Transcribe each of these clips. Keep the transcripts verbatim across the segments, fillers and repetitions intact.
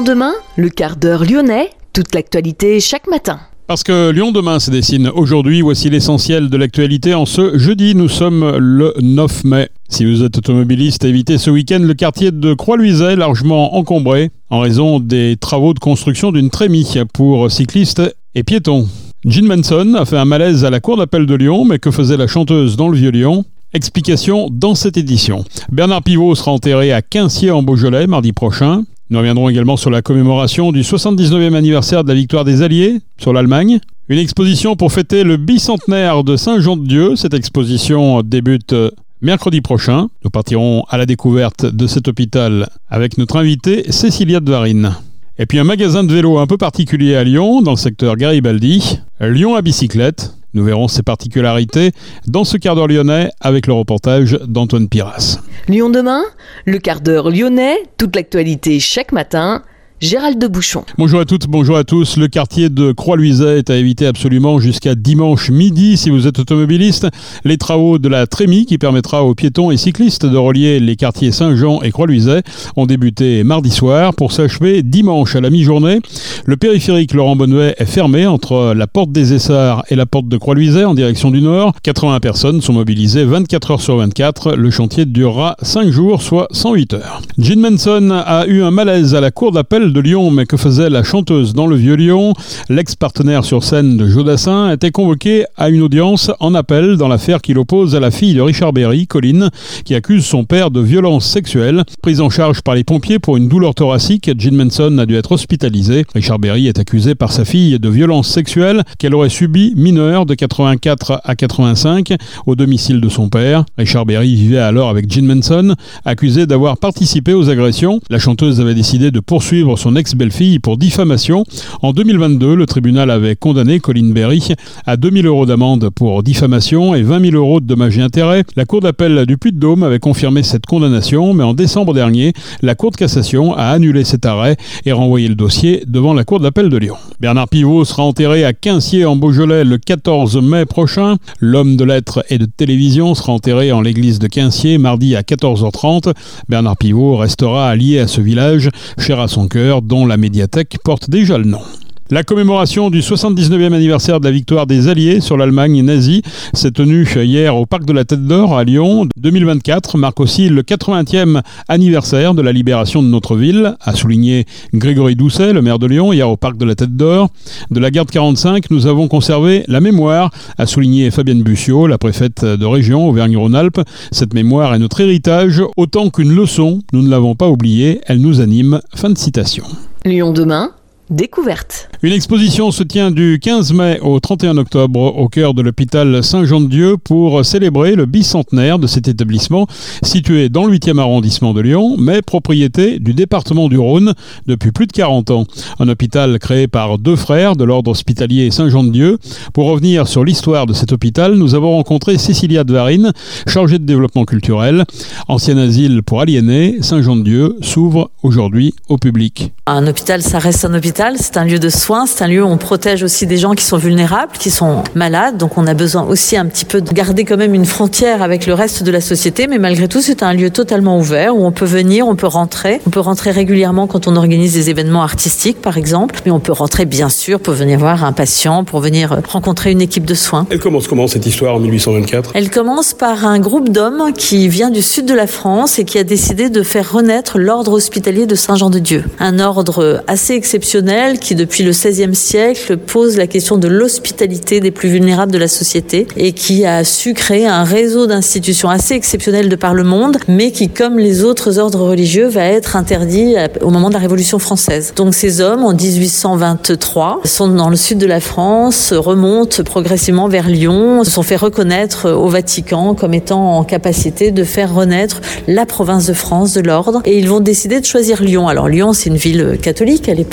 Lyon demain, le quart d'heure lyonnais, toute l'actualité chaque matin. Parce que Lyon demain se dessine aujourd'hui, voici l'essentiel de l'actualité en ce jeudi, nous sommes le neuf mai. Si vous êtes automobiliste, évitez ce week-end le quartier de Croix-Luisay, largement encombré en raison des travaux de construction d'une trémie pour cyclistes et piétons. Jean Manson a fait un malaise à la cour d'appel de Lyon, mais que faisait la chanteuse dans le Vieux-Lyon ? Explication dans cette édition. Bernard Pivot sera enterré à Quinciers en Beaujolais mardi prochain. Nous reviendrons également sur la commémoration du soixante-dix-neuvième anniversaire de la victoire des Alliés sur l'Allemagne. Une exposition pour fêter le bicentenaire de Saint-Jean-de-Dieu. Cette exposition débute mercredi prochain. Nous partirons à la découverte de cet hôpital avec notre invitée Cécilia de Varine. Et puis un magasin de vélo un peu particulier à Lyon, dans le secteur Garibaldi, Lyon à bicyclette. Nous verrons ses particularités dans ce quart d'heure lyonnais avec le reportage d'Antoine Piras. Lyon demain, le quart d'heure lyonnais, toute l'actualité chaque matin. Gérald de Bouchon. Bonjour à toutes, bonjour à tous. Le quartier de Croix-Luisay est à éviter absolument jusqu'à dimanche midi si vous êtes automobiliste. Les travaux de la trémie qui permettra aux piétons et cyclistes de relier les quartiers Saint-Jean et Croix-Luisay ont débuté mardi soir pour s'achever dimanche à la mi-journée. Le périphérique Laurent Bonnevet est fermé entre la porte des Essarts et la porte de Croix-Luisay en direction du nord. quatre-vingts personnes sont mobilisées vingt-quatre heures sur vingt-quatre. Le chantier durera cinq jours, soit cent huit heures. Jean Manson a eu un malaise à la cour d'appel de Lyon, mais que faisait la chanteuse dans le Vieux-Lyon ? L'ex-partenaire sur scène de Joe Dassin était convoqué à une audience en appel dans l'affaire qui l'oppose à la fille de Richard Berry, Colline, qui accuse son père de violence sexuelle. Prise en charge par les pompiers pour une douleur thoracique, Jean Manson a dû être hospitalisé. Richard Berry est accusé par sa fille de violence sexuelle qu'elle aurait subie mineure de quatre-vingt-quatre à quatre-vingt-cinq au domicile de son père. Richard Berry vivait alors avec Jean Manson, accusé d'avoir participé aux agressions. La chanteuse avait décidé de poursuivre son ex-belle-fille pour diffamation. En deux mille vingt-deux, le tribunal avait condamné Colline Berry à deux mille euros d'amende pour diffamation et vingt mille euros de dommages et intérêts. La cour d'appel du Puy-de-Dôme avait confirmé cette condamnation, mais en décembre dernier, la cour de cassation a annulé cet arrêt et renvoyé le dossier devant la cour d'appel de Lyon. Bernard Pivot sera enterré à Quinciers en Beaujolais le quatorze mai prochain. L'homme de lettres et de télévision sera enterré en l'église de Quinciers mardi à quatorze heures trente. Bernard Pivot restera allié à ce village, cher à son cœur, dont la médiathèque porte déjà le nom. La commémoration du soixante-dix-neuvième anniversaire de la victoire des Alliés sur l'Allemagne nazie s'est tenue hier au Parc de la Tête d'Or à Lyon. deux mille vingt-quatre marque aussi le quatre-vingtième anniversaire de la libération de notre ville, a souligné Grégory Doucet, le maire de Lyon, hier au Parc de la Tête d'Or. De la guerre de quarante-cinq, nous avons conservé la mémoire, a souligné Fabienne Bussiot, la préfète de région Auvergne-Rhône-Alpes. Cette mémoire est notre héritage, autant qu'une leçon. Nous ne l'avons pas oubliée, elle nous anime. Fin de citation. Lyon demain, découverte. Une exposition se tient du quinze mai au trente et un octobre au cœur de l'hôpital Saint-Jean-de-Dieu pour célébrer le bicentenaire de cet établissement situé dans le huitième arrondissement de Lyon, mais propriété du département du Rhône depuis plus de quarante ans. Un hôpital créé par deux frères de l'ordre hospitalier Saint-Jean-de-Dieu. Pour revenir sur l'histoire de cet hôpital, nous avons rencontré Cécilia de Varine, chargée de développement culturel. Ancien asile pour aliénés, Saint-Jean-de-Dieu s'ouvre aujourd'hui au public. Un hôpital, ça reste un hôpital, c'est un lieu de soins, c'est un lieu où on protège aussi des gens qui sont vulnérables, qui sont malades, donc on a besoin aussi un petit peu de garder quand même une frontière avec le reste de la société, mais malgré tout c'est un lieu totalement ouvert où on peut venir, on peut rentrer, on peut rentrer régulièrement quand on organise des événements artistiques par exemple, mais on peut rentrer bien sûr pour venir voir un patient, pour venir rencontrer une équipe de soins. Elle commence comment cette histoire en mille huit cent vingt-quatre ? Elle commence par un groupe d'hommes qui vient du sud de la France et qui a décidé de faire renaître l'ordre hospitalier de Saint-Jean-de-Dieu, un ordre assez exceptionnel qui depuis le seizième siècle pose la question de l'hospitalité des plus vulnérables de la société et qui a su créer un réseau d'institutions assez exceptionnel de par le monde, mais qui, comme les autres ordres religieux, va être interdit au moment de la Révolution française. Donc ces hommes, en dix-huit cent vingt-trois, sont dans le sud de la France, remontent progressivement vers Lyon, se sont fait reconnaître au Vatican comme étant en capacité de faire renaître la province de France de l'ordre, et ils vont décider de choisir Lyon. Alors Lyon, c'est une ville catholique à l'époque, hein,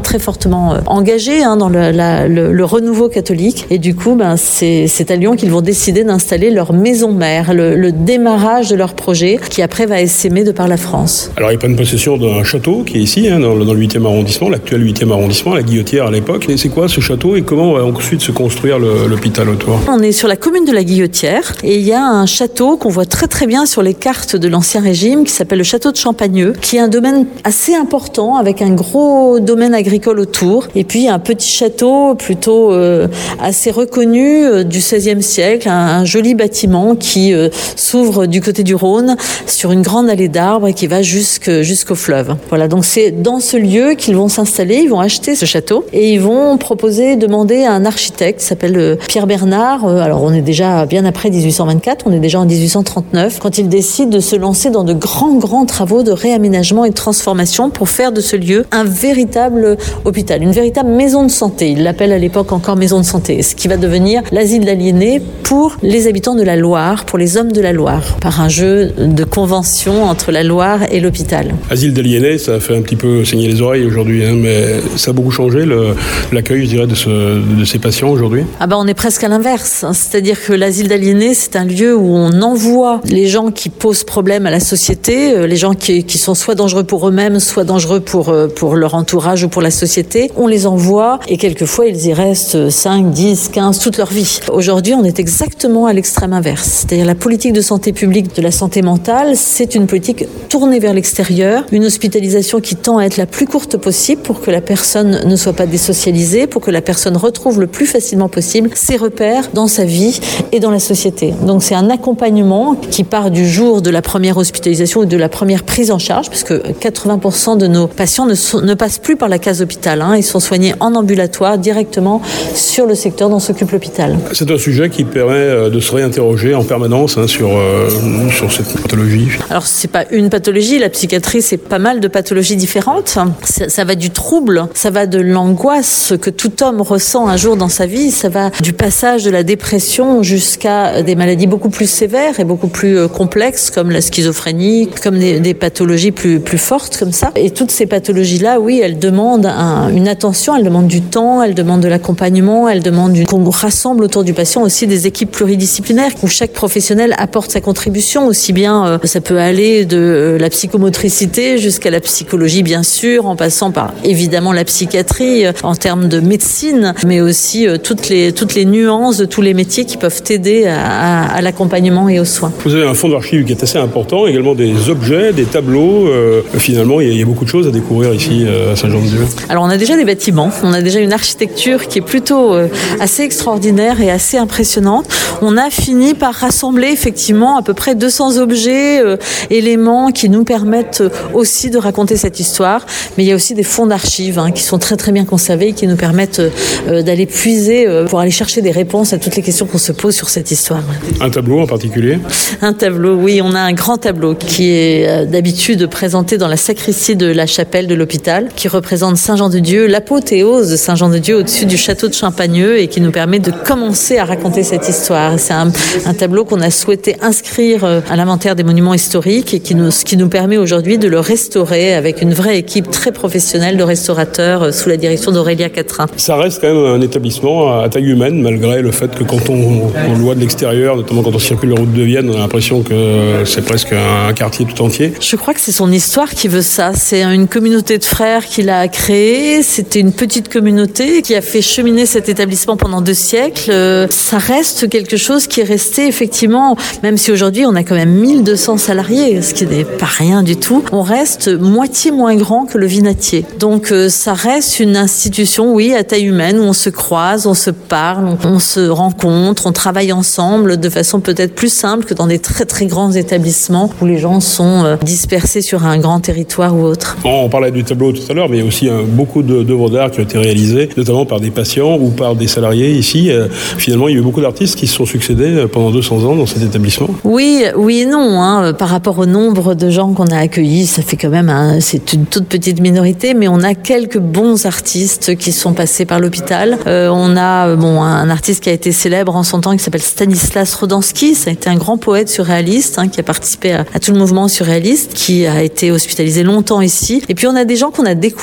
très fortement euh, engagés hein, dans le, la, le, le renouveau catholique. Et du coup, ben, c'est, c'est à Lyon qu'ils vont décider d'installer leur maison mère, le, le démarrage de leur projet, qui après va essaimer de par la France. Alors ils prennent possession d'un château qui est ici, hein, dans, dans le huitième arrondissement, l'actuel huitième arrondissement, la Guillotière à l'époque. Et c'est quoi ce château et comment va ensuite se construire le, l'hôpital autour? On est sur la commune de la Guillotière et il y a un château qu'on voit très très bien sur les cartes de l'Ancien Régime qui s'appelle le château de Champagneux, qui est un domaine assez important avec un gros domaine agricole autour et puis un petit château plutôt euh, assez reconnu euh, du seizième siècle, un, un joli bâtiment qui euh, s'ouvre du côté du Rhône sur une grande allée d'arbres et qui va jusque, jusqu'au fleuve. Voilà, donc c'est dans ce lieu qu'ils vont s'installer, ils vont acheter ce château et ils vont proposer, demander à un architecte qui s'appelle euh, Pierre Bernard. Euh, alors on est déjà bien après dix-huit cent vingt-quatre, on est déjà en dix-huit cent trente-neuf, quand il décide de se lancer dans de grands, grands travaux de réaménagement et de transformation pour faire de ce lieu un véritable hôpital, une véritable maison de santé. Il l'appelle à l'époque encore maison de santé, ce qui va devenir l'asile d'aliénés pour les habitants de la Loire, pour les hommes de la Loire, par un jeu de convention entre la Loire et l'hôpital. Asile d'aliénés, ça fait un petit peu saigner les oreilles aujourd'hui, hein, mais ça a beaucoup changé le, l'accueil, je dirais, de, ce, de ces patients aujourd'hui. Ah ben on est presque à l'inverse, hein. C'est-à-dire que l'asile d'aliénés, c'est un lieu où on envoie les gens qui posent problème à la société, euh, les gens qui, qui sont soit dangereux pour eux-mêmes, soit dangereux pour, euh, pour leur entourage ou pour la société. On les envoie et quelquefois ils y restent cinq, dix, quinze, toute leur vie. Aujourd'hui, on est exactement à l'extrême inverse. C'est-à-dire la politique de santé publique de la santé mentale, c'est une politique tournée vers l'extérieur, une hospitalisation qui tend à être la plus courte possible pour que la personne ne soit pas désocialisée, pour que la personne retrouve le plus facilement possible ses repères dans sa vie et dans la société. Donc c'est un accompagnement qui part du jour de la première hospitalisation ou de la première prise en charge, parce que quatre-vingts pour cent de nos patients ne, sont, ne passent plus par la case hôpital, hein. Ils sont soignés en ambulatoire directement sur le secteur dont s'occupe l'hôpital. C'est un sujet qui permet de se réinterroger en permanence hein, sur, euh, sur cette pathologie. Alors c'est pas une pathologie, la psychiatrie c'est pas mal de pathologies différentes. Ça, ça va du trouble, ça va de l'angoisse que tout homme ressent un jour dans sa vie, ça va du passage de la dépression jusqu'à des maladies beaucoup plus sévères et beaucoup plus complexes comme la schizophrénie, comme des, des pathologies plus, plus fortes comme ça. Et toutes ces pathologies-là, oui, elles demandent un, une attention, elles demandent du temps, elles demandent de l'accompagnement, elles demandent une, qu'on rassemble autour du patient aussi des équipes pluridisciplinaires où chaque professionnel apporte sa contribution, aussi bien euh, ça peut aller de euh, la psychomotricité jusqu'à la psychologie bien sûr, en passant par évidemment la psychiatrie euh, en termes de médecine, mais aussi euh, toutes les toutes les nuances de tous les métiers qui peuvent aider à, à, à l'accompagnement et aux soins. Vous avez un fonds d'archives qui est assez important, également des objets, des tableaux. Euh, finalement, il y, a, il y a beaucoup de choses à découvrir ici euh, à Saint-Jean-de-Dieu. Alors on a déjà des bâtiments, on a déjà une architecture qui est plutôt euh, assez extraordinaire et assez impressionnante. On a fini par rassembler effectivement à peu près deux cents objets, euh, éléments qui nous permettent aussi de raconter cette histoire. Mais il y a aussi des fonds d'archives hein, qui sont très très bien conservés et qui nous permettent euh, d'aller puiser euh, pour aller chercher des réponses à toutes les questions qu'on se pose sur cette histoire. Un tableau en particulier ? Un tableau, oui, on a un grand tableau qui est euh, d'habitude présenté dans la sacristie de la chapelle de l'hôpital, qui représente Saint-Jean-de-Dieu, l'apothéose de Saint-Jean-de-Dieu au-dessus du château de Champagneux et qui nous permet de commencer à raconter cette histoire. C'est un, un tableau qu'on a souhaité inscrire à l'inventaire des monuments historiques et qui nous, qui nous permet aujourd'hui de le restaurer avec une vraie équipe très professionnelle de restaurateurs sous la direction d'Aurélia Catrin. Ça reste quand même un établissement à taille humaine, malgré le fait que quand on, on le voit de l'extérieur, notamment quand on circule la route de Vienne, on a l'impression que c'est presque un quartier tout entier. Je crois que c'est son histoire qui veut ça. C'est une communauté de frères qu'il a créée. C'était une petite communauté qui a fait cheminer cet établissement pendant deux siècles. Ça reste quelque chose qui est resté effectivement, même si aujourd'hui on a quand même mille deux cents salariés, ce qui n'est pas rien du tout, on reste moitié moins grand que le Vinatier. Donc ça reste une institution, oui, à taille humaine, où on se croise, on se parle, on, on se rencontre, on travaille ensemble de façon peut-être plus simple que dans des très très grands établissements où les gens sont dispersés sur un grand territoire ou autre. Bon, on parlait du tableau tout à l'heure, mais il y a aussi hein, beaucoup de, d'œuvres d'art qui ont été réalisées, notamment par des patients ou par des salariés ici. Euh, finalement, il y a eu beaucoup d'artistes qui se sont succédés pendant deux cents ans dans cet établissement. Oui, oui et non. Hein. Par rapport au nombre de gens qu'on a accueillis, ça fait quand même, un, c'est une toute petite minorité, mais on a quelques bons artistes qui sont passés par l'hôpital. Euh, on a bon, un artiste qui a été célèbre en son temps qui s'appelle Stanislas Rodanski. Ça a été un grand poète surréaliste hein, qui a participé à, à tout le mouvement surréaliste, qui a été hospitalisé longtemps ici. Et puis on a des gens qu'on a découverts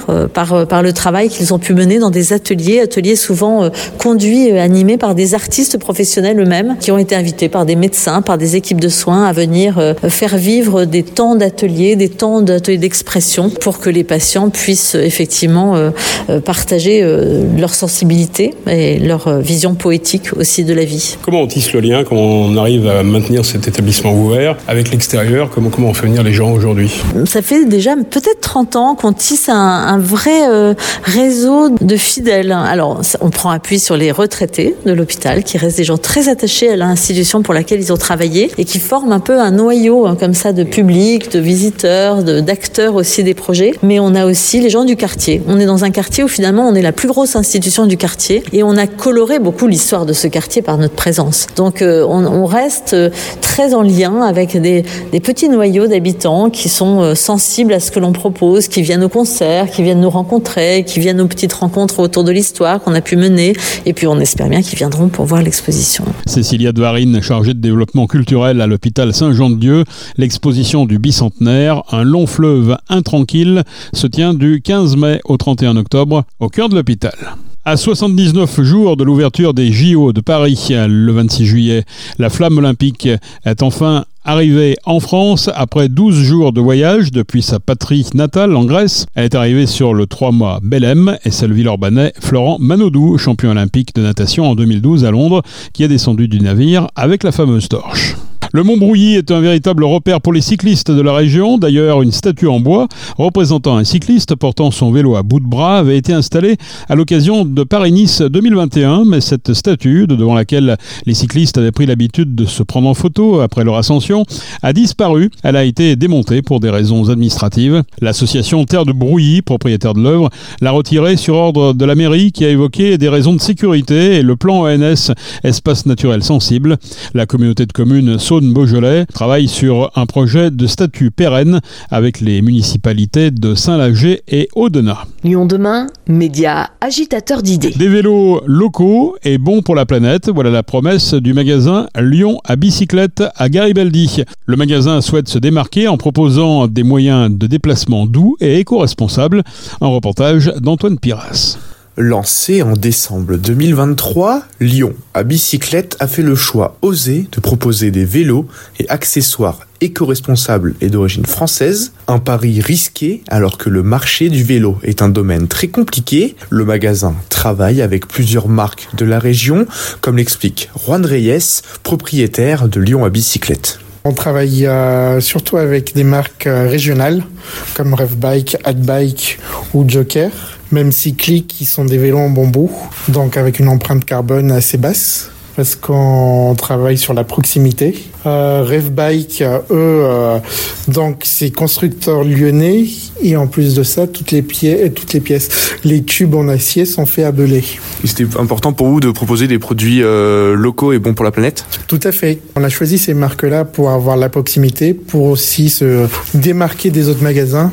euh, par, euh, par le travail qu'ils ont pu mener dans des ateliers, ateliers souvent euh, conduits, euh, animés par des artistes professionnels eux-mêmes, qui ont été invités par des médecins, par des équipes de soins à venir euh, faire vivre des temps d'ateliers, des temps d'ateliers d'expression pour que les patients puissent euh, effectivement euh, euh, partager euh, leur sensibilité et leur euh, vision poétique aussi de la vie. Comment on tisse le lien, comment on arrive à maintenir cet établissement ouvert avec l'extérieur, comment, comment on fait venir les gens aujourd'hui? Ça fait déjà peut-être trente ans qu'on tisse un, un vrai euh, réseau de fidèles. Alors, on prend appui sur les retraités de l'hôpital, qui restent des gens très attachés à l'institution pour laquelle ils ont travaillé et qui forment un peu un noyau hein, comme ça de public, de visiteurs, de, d'acteurs aussi des projets. Mais on a aussi les gens du quartier. On est dans un quartier où finalement on est la plus grosse institution du quartier et on a coloré beaucoup l'histoire de ce quartier par notre présence. Donc euh, on, on reste très en lien avec des, des petits noyaux d'habitants qui sont euh, sensibles à ce que l'on propose, qui viennent au concert, qui viennent nous rencontrer, qui viennent aux petites rencontres autour de l'histoire qu'on a pu mener. Et puis on espère bien qu'ils viendront pour voir l'exposition. Cécilia Dvarine, chargée de développement culturel à l'hôpital Saint-Jean-de-Dieu. L'exposition du bicentenaire, un long fleuve intranquille, se tient du quinze mai au trente et un octobre au cœur de l'hôpital. À soixante-dix-neuf jours de l'ouverture des J O de Paris, le vingt-six juillet, la flamme olympique est enfin arrivée en France après douze jours de voyage depuis sa patrie natale en Grèce. Elle est arrivée sur le trois mâts Belém et c'est le Villeurbanais Florent Manodou, champion olympique de natation en deux mille douze à Londres, qui est descendu du navire avec la fameuse torche. Le Mont-Brouilly est un véritable repère pour les cyclistes de la région. D'ailleurs, une statue en bois représentant un cycliste portant son vélo à bout de bras avait été installée à l'occasion de Paris-Nice deux mille vingt et un. Mais cette statue, devant laquelle les cyclistes avaient pris l'habitude de se prendre en photo après leur ascension, a disparu. Elle a été démontée pour des raisons administratives. L'association Terre de Brouilly, propriétaire de l'œuvre, l'a retirée sur ordre de la mairie qui a évoqué des raisons de sécurité et le plan O N S, espace naturel sensible. La communauté de communes Beaujolais travaille sur un projet de statut pérenne avec les municipalités de Saint-Lager et Audenat. Lyon demain, média agitateur d'idées. Des vélos locaux et bons pour la planète, voilà la promesse du magasin Lyon à bicyclette à Garibaldi. Le magasin souhaite se démarquer en proposant des moyens de déplacement doux et éco-responsables. Un reportage d'Antoine Piras. Lancé en décembre deux mille vingt-trois, Lyon à bicyclette a fait le choix osé de proposer des vélos et accessoires éco-responsables et d'origine française. Un pari risqué alors que le marché du vélo est un domaine très compliqué. Le magasin travaille avec plusieurs marques de la région, comme l'explique Juan Reyes, propriétaire de Lyon à bicyclette. On travaille euh, surtout avec des marques euh, régionales comme Revbike, Adbike ou Joker. Même cycliques qui sont des vélos en bambou, donc avec une empreinte carbone assez basse, parce qu'on travaille sur la proximité. Euh, Revbike, eux, euh, donc c'est constructeur lyonnais, et en plus de ça, toutes les, pieds, toutes les pièces, les tubes en acier sont faits à Belay. C'était important pour vous de proposer des produits euh, locaux et bons pour la planète ? Tout à fait. On a choisi ces marques-là pour avoir la proximité, pour aussi se démarquer des autres magasins.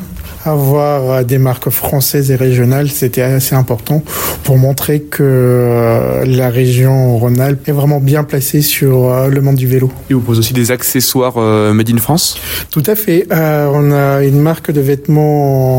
Avoir des marques françaises et régionales, c'était assez important pour montrer que la région Rhône-Alpes est vraiment bien placée sur le monde du vélo. Et vous proposez aussi des accessoires euh, made in France ? Tout à fait. Euh, on a une marque de vêtements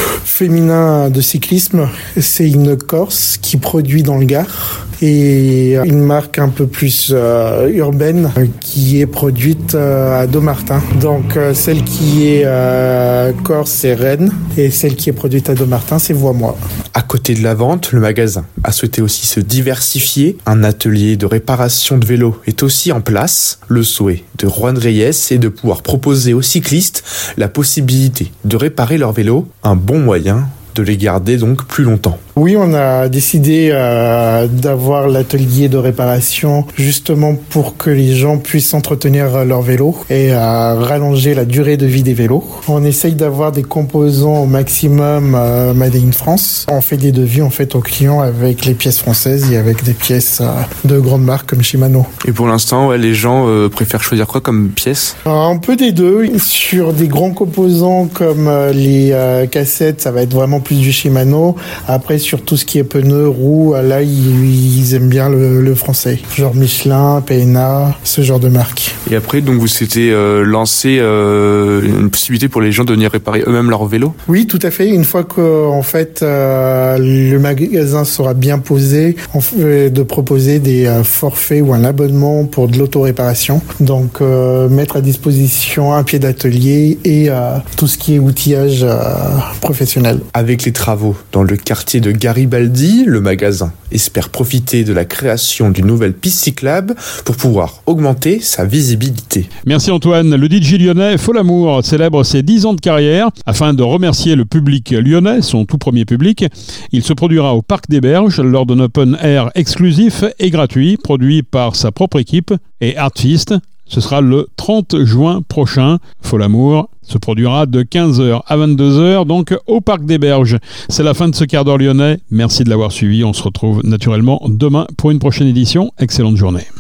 féminins de cyclisme. C'est une Corse qui produit dans le Gard. Et une marque un peu plus euh, urbaine euh, qui est produite euh, à Dommartin. Donc euh, celle qui est euh, Corse, c'est Rennes, et celle qui est produite à Dommartin, c'est Voix-moi. À côté de la vente, le magasin a souhaité aussi se diversifier. Un atelier de réparation de vélos est aussi en place. Le souhait de Juan Reyes est de pouvoir proposer aux cyclistes la possibilité de réparer leur vélo, un bon moyen de les garder donc plus longtemps. Oui, on a décidé euh, d'avoir l'atelier de réparation justement pour que les gens puissent entretenir leur vélo et euh, rallonger la durée de vie des vélos. On essaye d'avoir des composants au maximum euh, made in France. On fait des devis en fait aux clients avec les pièces françaises et avec des pièces euh, de grandes marques comme Shimano. Et pour l'instant, ouais, les gens euh, préfèrent choisir quoi comme pièces ? Un peu des deux. Sur des grands composants comme euh, les euh, cassettes, ça va être vraiment plus du Shimano. Après, sur tout ce qui est pneus, roues. Là, ils, ils aiment bien le, le français. Genre Michelin, P N A, ce genre de marque. Et après, donc, vous s'étiez euh, lancé euh, une possibilité pour les gens de venir réparer eux-mêmes leur vélo? Oui, tout à fait. Une fois que, en fait, euh, le magasin sera bien posé, on fait de proposer des euh, forfaits ou un abonnement pour de l'auto-réparation. Donc, euh, mettre à disposition un pied d'atelier et euh, tout ce qui est outillage euh, professionnel. Avec les travaux dans le quartier de Garibaldi, le magasin espère profiter de la création d'une nouvelle piste cyclable pour pouvoir augmenter sa visibilité. Merci Antoine. Le D J lyonnais Folamour célèbre ses dix ans de carrière. Afin de remercier le public lyonnais, son tout premier public, il se produira au Parc des Berges lors d'un open air exclusif et gratuit, produit par sa propre équipe et Artfist. Ce sera le trente juin prochain. Folamour se produira de quinze heures à vingt-deux heures, donc au Parc des Berges. C'est la fin de ce quart d'heure lyonnais. Merci de l'avoir suivi. On se retrouve naturellement demain pour une prochaine édition. Excellente journée.